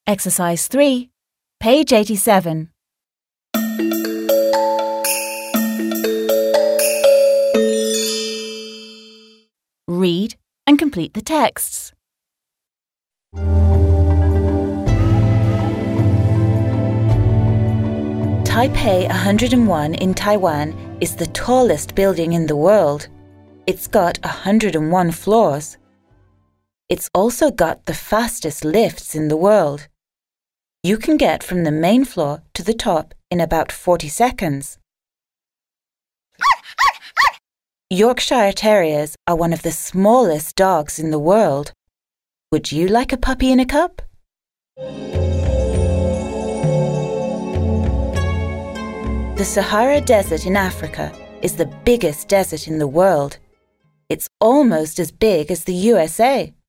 Exercise 3, page 87. Read and complete the texts. Taipei 101 in Taiwan is the tallest building in the world. It's got 101 floors. It's also got the fastest lifts in the world. You can get from the main floor to the top in about 40 seconds. Yorkshire Terriers are one of the smallest dogs in the world. Would you like a puppy in a cup? The Sahara Desert in Africa is the biggest desert in the world. It's almost as big as the USA.